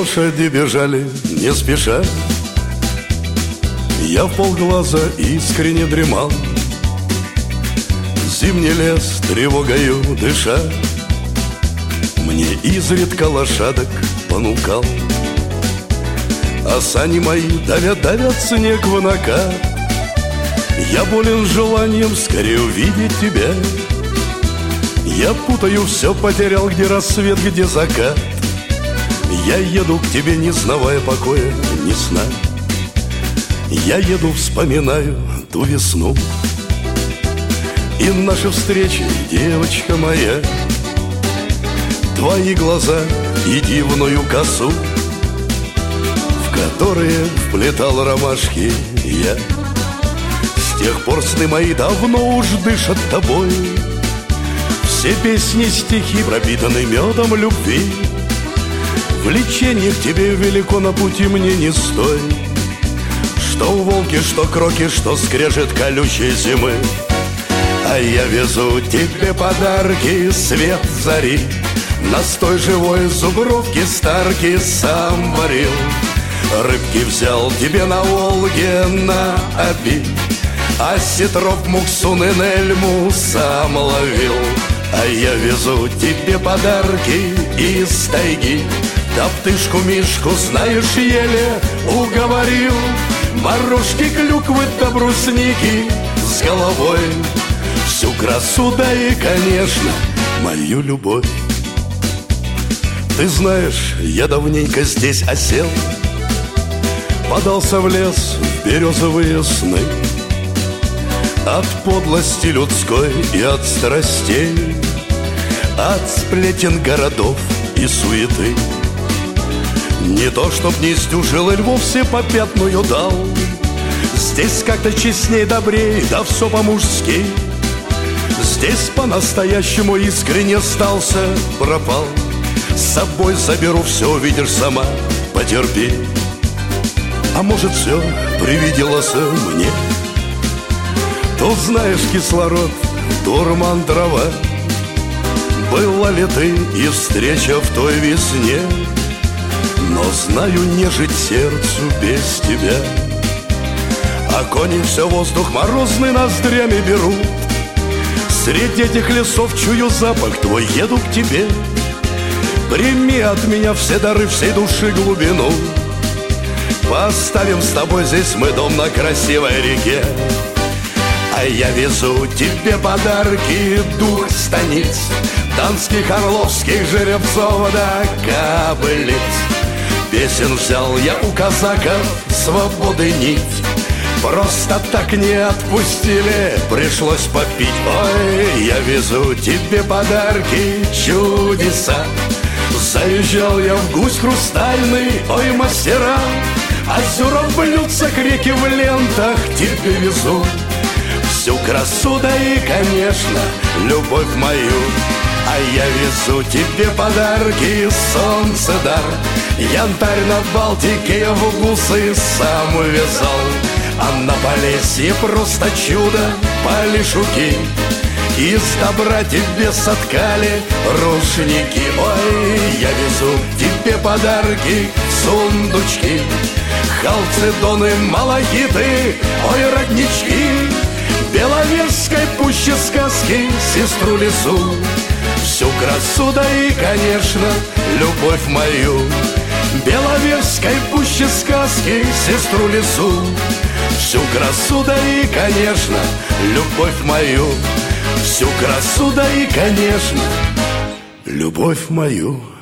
Лошади бежали не спеша, я вполглаза искренне дремал. Зимний лес тревогою дыша мне изредка лошадок понукал. А сани мои давят снег в накат. Я болен желанием скорее увидеть тебя. Я путаю все, потерял, где рассвет, где закат. Я еду к тебе, не знавая покоя, ни сна. Я еду, вспоминаю ту весну и наши встречи, девочка моя. Твои глаза и дивную косу, в которые вплетал ромашки я. С тех пор сны мои давно уж дышат тобой. Все песни, стихи пропитаны медом любви. Влечение к тебе велико, на пути мне не стой. Что волки, что кроки, что скрежет колючей зимы. А я везу тебе подарки, свет зари. Настой живой зубровки старки сам варил. Рыбки взял тебе на Волге на обид, а сетров муксун и нельму сам ловил. А я везу тебе подарки из тайги. Топтышку Мишку, знаешь, еле уговорил. Морожки, клюквы да брусники с головой. Всю красу, да и, конечно, мою любовь. Ты знаешь, я давненько здесь осел, подался в лес в березовые сны. От подлости людской и от страстей, от сплетен городов и суеты. Не то, чтоб не сдюжил и вовсе попятную дал. Здесь как-то честней, добрей, да все по-мужски. Здесь по-настоящему искренне стался, пропал. С собой заберу, все увидишь сама, потерпи. А может, все привиделось мне? Тут знаешь, кислород, дурман, трава. Была ли ты и встреча в той весне? Но знаю, не жить сердцу без тебя. А кони все воздух морозный ноздрями берут. Среди этих лесов чую запах твой, еду к тебе. Прими от меня все дары, всей души глубину. Поставим с тобой здесь мы дом на красивой реке. А я везу тебе подарки, дух станиц, донских, орловских жеребцов да кобылиц. Песен взял я у казаков свободы нить. Просто так не отпустили, пришлось попить. Ой, я везу тебе подарки, чудеса. Заезжал я в гусь хрустальный, ой, мастера. Озера блюдца к реке в лентах тебе везу. Всю красу, да и, конечно, любовь мою. А я везу тебе подарки, солнце дар. Янтарь на Балтике я в гусы сам вязал. А на Полесье просто чудо, полишуки. Из добра тебе соткали рушники. Ой, я везу тебе подарки, сундучки. Халцедоны, малахиты, ой, роднички. Беловежской пуще сказки, сестру лесу. Всю красу, да и, конечно, любовь мою. Беловежской пуще сказки, сестру лесу. Всю красу, да и, конечно, любовь мою. Всю красу, да и, конечно, любовь мою.